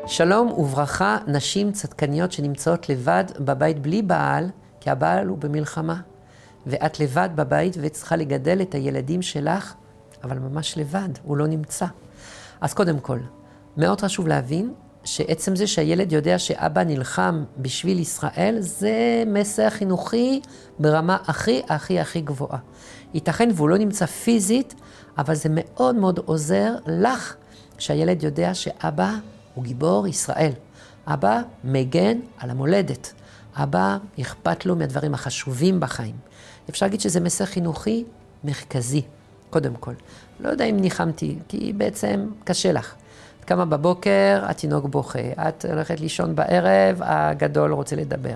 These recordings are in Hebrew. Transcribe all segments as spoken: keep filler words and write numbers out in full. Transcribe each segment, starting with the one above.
שלום וברכה, נשים צדקניות שנמצאות לבד בבית בלי בעל, כי הבעל הוא במלחמה. ואת לבד בבית וצריכה לגדל את הילדים שלך, אבל ממש לבד, הוא לא נמצא. אז קודם כל, מאוד חשוב להבין שעצם זה שהילד יודע שאבא נלחם בשביל ישראל, זה מסר חינוכי ברמה הכי הכי הכי גבוהה. ייתכן והוא לא נמצא פיזית, אבל זה מאוד מאוד עוזר לך שהילד יודע שאבא הוא גיבור ישראל. אבא מגן על המולדת. אבא אכפת לו מהדברים החשובים בחיים. אפשר להגיד שזה מסר חינוכי מרכזי, קודם כל. לא יודע אם ניחמתי, כי בעצם קשה לך. את קמה בבוקר, התינוק בוכה. את הולכת לישון בערב, הגדול רוצה לדבר.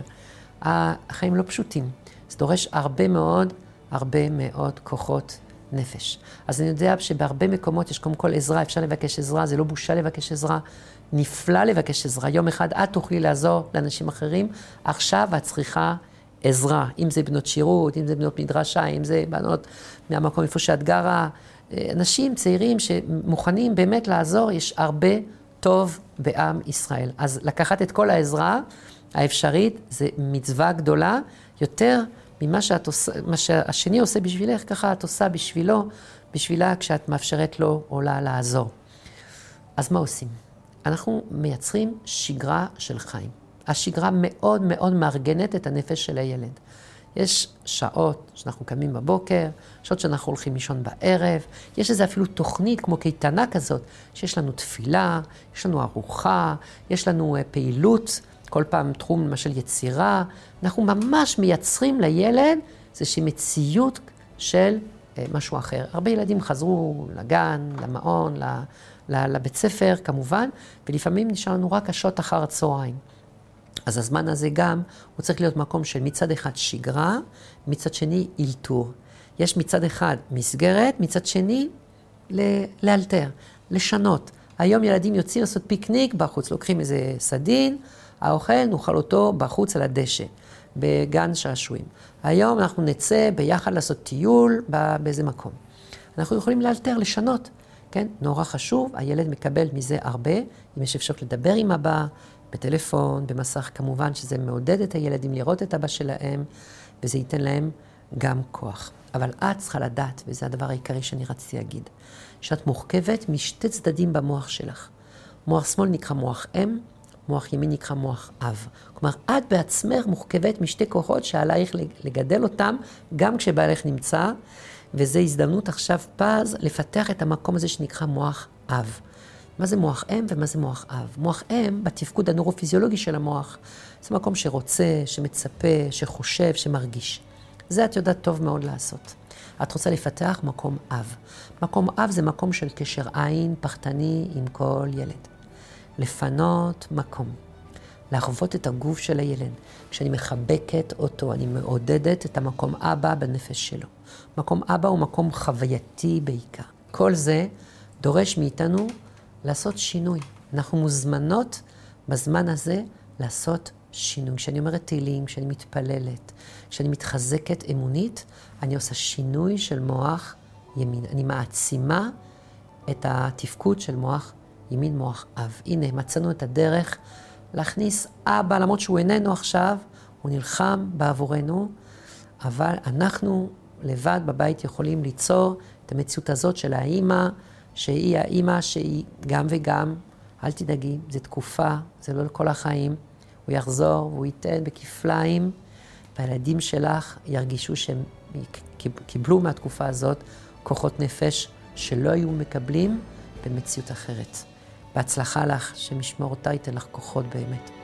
החיים לא פשוטים. זה דורש הרבה מאוד, הרבה מאוד כוחות נפש. אז אני יודע שבהרבה מקומות יש קודם כל עזרה, אפשר לבקש עזרה, זה לא בושה לבקש עזרה, נפלא לבקש עזרה. יום אחד את תוכלי לעזור לאנשים אחרים, עכשיו את צריכה עזרה, אם זה בנות שירות, אם זה בנות מדרשה, אם זה בנות מהמקום איפה שאת גרה, אנשים צעירים שמוכנים באמת לעזור, יש הרבה טוב בעם ישראל. אז לקחת את כל העזרה האפשרית, זה מצווה גדולה, יותר ממה שאת עושה, מה שהשני עושה בשבילך, ככה את עושה בשבילו, בשבילה כשאת מאפשרת לו או לה לעזור. אז מה עושים? אנחנו מייצרים שגרה של חיים. השגרה מאוד מאוד מארגנת את הנפש של הילד. יש שעות שאנחנו קמים בבוקר, שעות שאנחנו הולכים לישון בערב, יש איזה אפילו תוכנית כמו קייטנה כזאת, שיש לנו תפילה, יש לנו ארוחה, יש לנו פעילות, כל פעם תחום למשל יצירה, אנחנו ממש מייצרים לילד איזושהי מציאות של משהו אחר. הרבה ילדים חזרו לגן, למעון, לבית ספר כמובן, ולפעמים נשאר לנו רק השעות אחר הצהריים. אז הזמן הזה גם, הוא צריך להיות מקום של מצד אחד שגרה, מצד שני אילתור. יש מצד אחד מסגרת, מצד שני לאלתר, לשנות. היום ילדים יוצאים לעשות פיקניק בחוץ, לוקחים איזה סדין, האוכל נאכל אותו בחוץ על הדשא, בגן שעשועים. היום אנחנו נצא ביחד לעשות טיול באיזה מקום. אנחנו יכולים לאלתר, לשנות, כן? נורא חשוב, הילד מקבל מזה הרבה, אם יש אפשרות לדבר עם אבא, בטלפון, במסך, כמובן שזה מעודד את הילדים לראות את אבא שלהם, וזה ייתן להם גם כוח. אבל את צריכה לדעת, וזה הדבר העיקרי שאני רציתי להגיד, שאת מורכבת משתי צדדים במוח שלך. מוח שמאל נקרא מוח אם, מוח ימין נקרא מוח אב. כלומר, את בעצמך מורכבת משתי כוחות שעלייך לגדל אותם, גם כשבעלך נמצא, וזו הזדמנות עכשיו פז לפתח את המקום הזה שנקרא מוח אב. מה זה מוח אם ומה זה מוח אב? מוח אם, בתפקוד הנורופיזיולוגי של המוח, זה מקום שרוצה, שמצפה, שחושב, שמרגיש. זה את יודעת טוב מאוד לעשות. את רוצה לפתח מקום אב. מקום אב זה מקום של קשר עין, פחתני עם כל ילד. לפנות מקום. להחוות את הגוף של הילד. כשאני מחבקת אותו, אני מעודדת את המקום אבא בנפש שלו. מקום אבא הוא מקום חווייתי בעיקר. כל זה דורש מאיתנו לעשות שינוי. אנחנו מוזמנות בזמן הזה לעשות שינוי. כשאני אומרת תהילים, כשאני מתפללת, כשאני מתחזקת אמונית, אני עושה שינוי של מוח ימין. אני מעצימה את התפקוד של מוח ימין, מוח אב. הנה, מצאנו את הדרך להכניס אבא, למרות שהוא איננו עכשיו, הוא נלחם בעבורנו, אבל אנחנו לבד בבית יכולים ליצור את המציאות הזאת של האמא, שהיא האמא שהיא גם וגם, אל תדאגי, זו תקופה, זה לא לכל החיים, הוא יחזור והוא ייתן בכפליים, והילדים שלך ירגישו שהם קיבלו מהתקופה הזאת כוחות נפש שלא היו מקבלים במציאות אחרת. בהצלחה לך, שמשמור אותה ייתן לך כוחות באמת.